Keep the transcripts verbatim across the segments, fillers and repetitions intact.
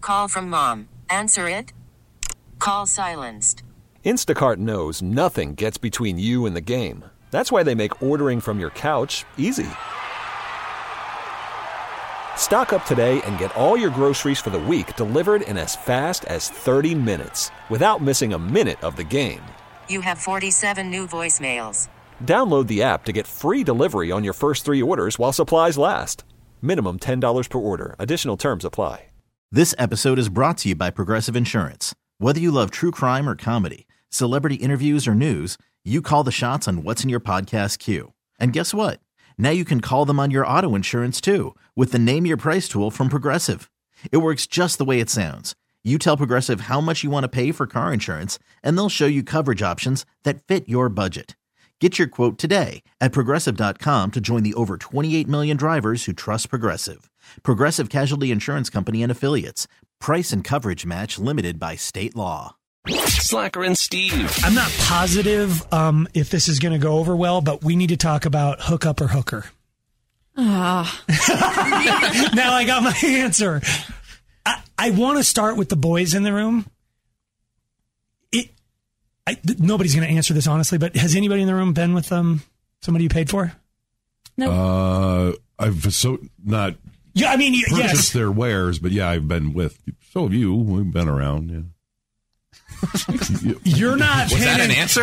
call from mom. Answer it. Call silenced. Instacart knows nothing gets between you and the game. That's why they make ordering from your couch easy. Stock up today and get all your groceries for the week delivered in as fast as thirty minutes without missing a minute of the game. You have forty-seven new voicemails. Download the app to get free delivery on your first three orders while supplies last. Minimum ten dollars per order. Additional terms apply. This episode is brought to you by Progressive Insurance. Whether you love true crime or comedy, celebrity interviews or news, you call the shots on what's in your podcast queue. And guess what? Now you can call them on your auto insurance too with the Name Your Price tool from Progressive. It works just the way it sounds. You tell Progressive how much you want to pay for car insurance, and they'll show you coverage options that fit your budget. Get your quote today at Progressive dot com to join the over twenty-eight million drivers who trust Progressive. Progressive Casualty Insurance Company and Affiliates. Price and coverage match limited by state law. Slacker and Steve. I'm not positive um, if this is going to go over well, but we need to talk about hookup or hooker. Ah. Now I got my answer. I, I want to start with the boys in the room. It, I, th- nobody's going to answer this honestly, but has anybody in the room been with um somebody you paid for? No. Uh, I've so not. Yeah, I mean, y- purchased yes. their wares, but yeah, I've been with. So have you. We've been around. Yeah. You're not. Was that in- an answer?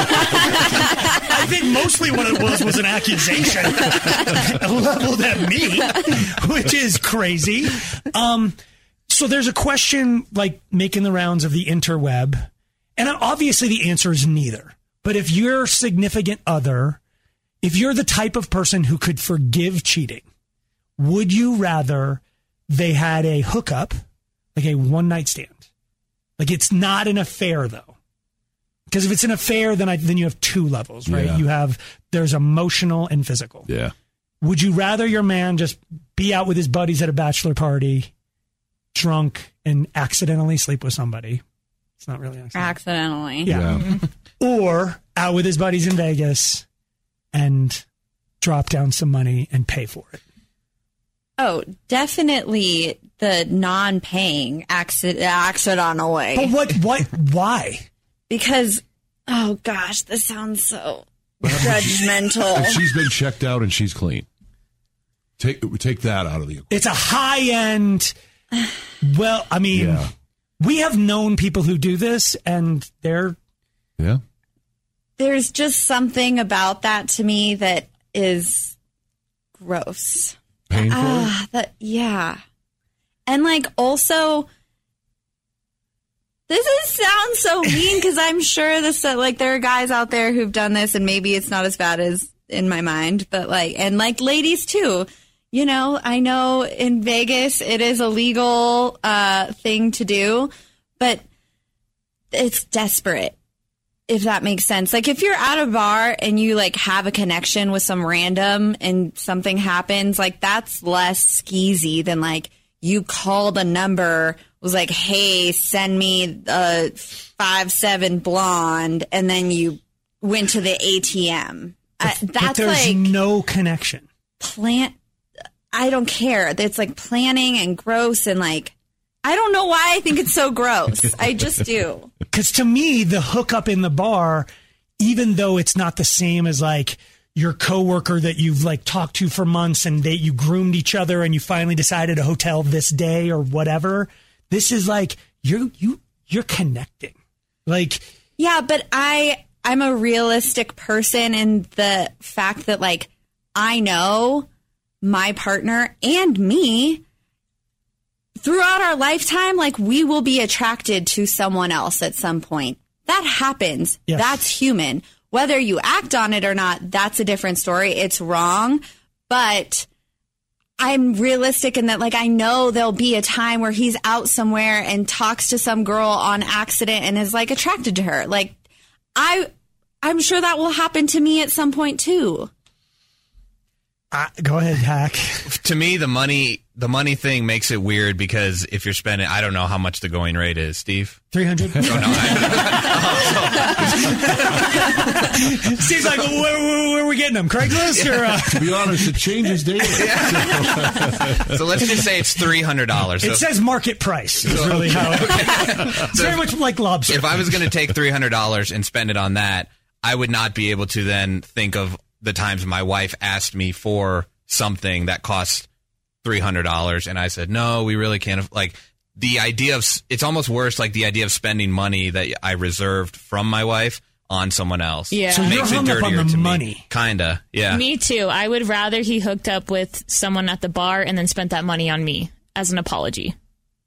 I think mostly what it was was an accusation leveled at me, which is crazy. Um, so there's a question like making the rounds of the interweb, and obviously the answer is neither. But if your significant other, if you're the type of person who could forgive cheating, would you rather they had a hookup, like a one night stand? Like, it's not an affair, though. Because if it's an affair, then I, then you have two levels, right? Yeah. You have, there's emotional and physical. Yeah. Would you rather your man just be out with his buddies at a bachelor party, drunk, and accidentally sleep with somebody? It's not really accidental. Accidentally. Yeah. Yeah. Or out with his buddies in Vegas and drop down some money and pay for it. Oh, definitely the non-paying accident, accidental way. But what, what, why? Because, oh gosh, this sounds so judgmental. If she's been checked out and she's clean, take take that out of the equation. It's a high end. Well, I mean, Yeah. we have known people who do this, and they're Yeah. There's just something about that to me that is gross. Painful. Ah, that yeah, and like also, this is sounds so mean because I'm sure this uh, like there are guys out there who've done this, and maybe it's not as bad as in my mind, but like and like ladies too. You know, I know in Vegas it is a legal uh, thing to do, but it's desperate. If that makes sense. Like if you're at a bar and you like have a connection with some random and something happens, like that's less skeezy than like you called a number, was like, hey, send me a five seven blonde, and then you went to the A T M. but, I, that's but there's like no connection. plant. I don't care. It's like planning and gross and like, I don't know why I think it's so gross. I just do. Because to me, the hookup in the bar, even though it's not the same as like your coworker that you've like talked to for months and they you groomed each other and you finally decided a hotel this day or whatever, this is like you're you you're connecting. Like Yeah, but I I'm a realistic person in the fact that like I know my partner and me throughout our lifetime, like we will be attracted to someone else at some point. That happens. Yes. That's human. Whether you act on it or not, that's a different story. It's wrong. But I'm realistic in that, like, I know there'll be a time where he's out somewhere and talks to some girl on accident and is like attracted to her. Like, I, I'm sure that will happen to me at some point too. Uh, go ahead, Hack. To me, the money the money thing makes it weird because if you're spending, I don't know how much the going rate is, Steve. three hundred Oh, no, I, Steve's like, where, where, where are we getting them? Craigslist? Or, uh... To be honest, it changes daily. So let's just say it's three hundred dollars. It so, says market price is really how it It's So very much like lobster. If I was going to take three hundred dollars and spend it on that, I would not be able to then think of the times my wife asked me for something that cost three hundred dollars and I said, no, we really can't. Like the idea of, it's almost worse, like the idea of spending money that I reserved from my wife on someone else. Yeah. So you're Makes it hung up on dirtier the to money. me. Kinda, yeah. Me too. I would rather he hooked up with someone at the bar and then spent that money on me as an apology.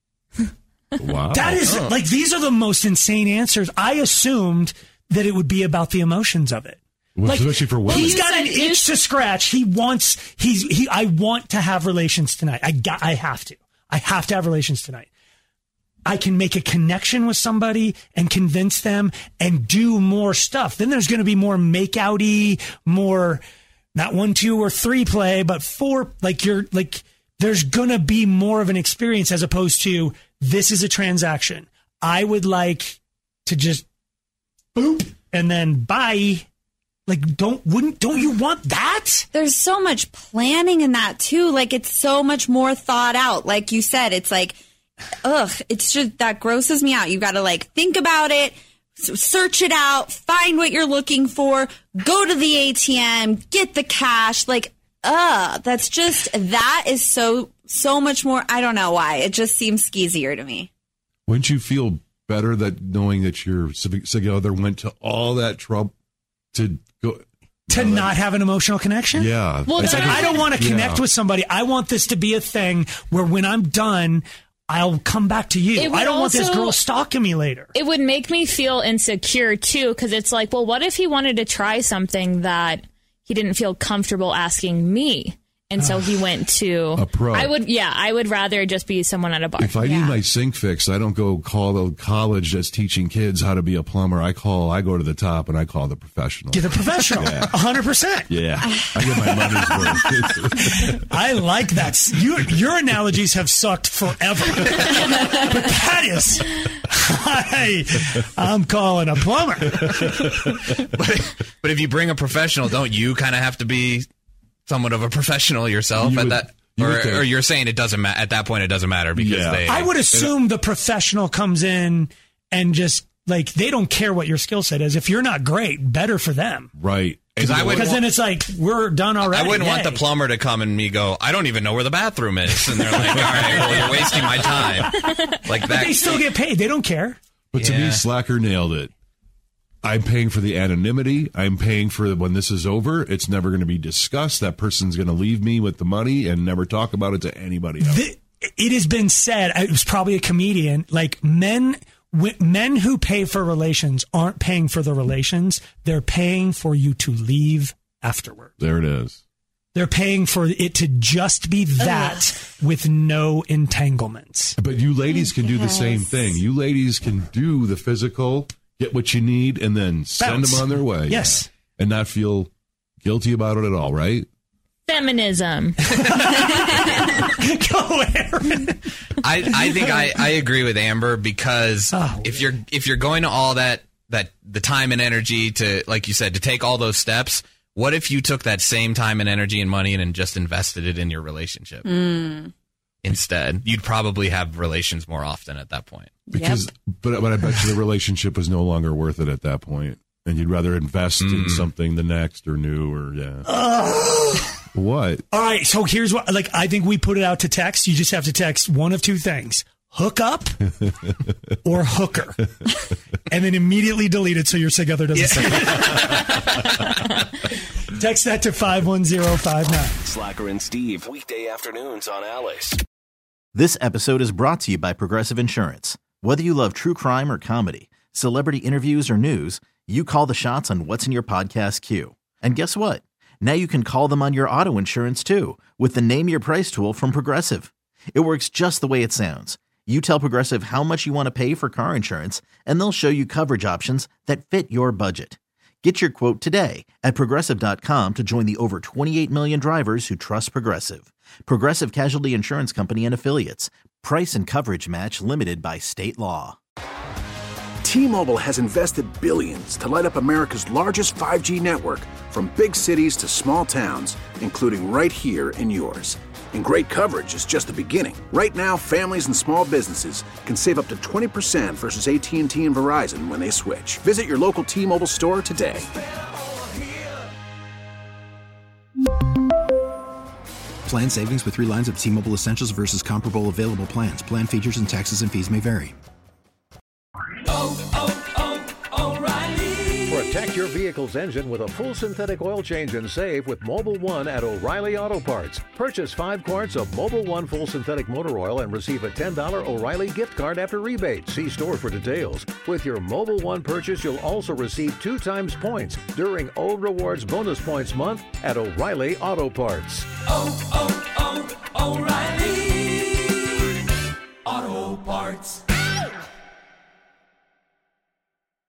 Wow. That is, like, these are the most insane answers. I assumed that it would be about the emotions of it. Well, Like, especially for women. He's You got said- an you itch to scratch. He wants. He's. He. I want to have relations tonight. I got. I have to. I have to have relations tonight. I can make a connection with somebody and convince them and do more stuff. Then there's going to be more make-outy, more not one, two, or three play, but four. Like you're like. There's going to be more of an experience as opposed to this is a transaction. I would like to just boop and then bye. Like, don't, wouldn't, don't you want that? There's so much planning in that too. Like, it's so much more thought out. Like you said, it's like, ugh, it's just, that grosses me out. You got to like think about it, s- search it out, find what you're looking for, go to the A T M, get the cash. Like, ugh, that's just, that is so, so much more. I don't know why. It just seems skeezier to me. Wouldn't you feel better that knowing that your significant other went to all that trouble to go To no, not have an emotional connection? Yeah. Well, It's like, that- I don't want to connect Yeah. with somebody. I want this to be a thing where when I'm done, I'll come back to you. It would I don't want this also- girl stalking me later. It would make me feel insecure too, because it's like, well, what if he wanted to try something that he didn't feel comfortable asking me? And so he went to A pro. I would, yeah, I would rather just be someone at a bar. If I need my sink fixed, I don't go call the college that's teaching kids how to be a plumber. I call, I go to the top and I call the professional. Get a professional. Yeah. one hundred percent. Yeah. I get my money's worth. I like that. You, your analogies have sucked forever. But that is, I, I'm calling a plumber. But, but if you bring a professional, don't you kind of have to be somewhat of a professional yourself You at would- that? you Or, would think. or you're saying it doesn't matter at that point? It doesn't matter because Yeah. they. I would assume the professional comes in and just, like, they don't care what your skill set is. If you're not great, better for them. Right. Because I would. Because then it's like, we're done already. I wouldn't want the Yay. plumber to come and me go, I don't even know where the bathroom is. And they're like, all right, well, you're wasting my time. Like But that. they still get paid. They don't care. But to Yeah. me, Slacker nailed it. I'm paying for the anonymity. I'm paying for when this is over. It's never going to be discussed. That person's going to leave me with the money and never talk about it to anybody else. The, it has been said, it was probably a comedian, like men w- men who pay for relations aren't paying for the relations. They're paying for you to leave afterward. There it is. They're paying for it to just be that with no entanglements. But you ladies can do the same thing. You ladies can do the physical, get what you need, and then send Bounce. them on their way. Yes. And not feel guilty about it at all, right? Feminism. Go, Aaron. I, I think I, I agree with Amber because Oh, if you're if you're going to all that that the time and energy to, like you said, to take all those steps, what if you took that same time and energy and money and, and just invested it in your relationship instead? You'd probably have relations more often at that point. Because, but, but I bet you the relationship was no longer worth it at that point, and you'd rather invest in something the next or new or yeah. What? All right, so here's what, like, I think we put it out to text. You just have to text one of two things. Hook up or hooker. And then immediately delete it so your sig other doesn't say it. Text that to five one zero five nine. Slacker and Steve, weekday afternoons on Alice. This episode is brought to you by Progressive Insurance. Whether you love true crime or comedy, celebrity interviews or news, you call the shots on what's in your podcast queue. And guess what? Now you can call them on your auto insurance too with the Name Your Price tool from Progressive. It works just the way it sounds. You tell Progressive how much you want to pay for car insurance, and they'll show you coverage options that fit your budget. Get your quote today at Progressive dot com to join the over twenty-eight million drivers who trust Progressive. Progressive Casualty Insurance Company and Affiliates. Price and coverage match limited by state law. T-Mobile has invested billions to light up America's largest five G network, from big cities to small towns, including right here in yours. And great coverage is just the beginning. Right now, families and small businesses can save up to twenty percent versus A T and T and Verizon when they switch. Visit your local T-Mobile store today. Plan savings with three lines of T-Mobile Essentials versus comparable available plans. Plan features and taxes and fees may vary. Oh, oh, oh, O'Reilly. Protect your vehicle's engine with a full synthetic oil change and save with Mobil one at O'Reilly Auto Parts. Purchase five quarts of Mobil one full synthetic motor oil and receive a ten dollars O'Reilly gift card after rebate. See store for details. With your Mobil one purchase, you'll also receive two times points during O Rewards Bonus Points Month at O'Reilly Auto Parts. Oh, oh, oh, O'Reilly.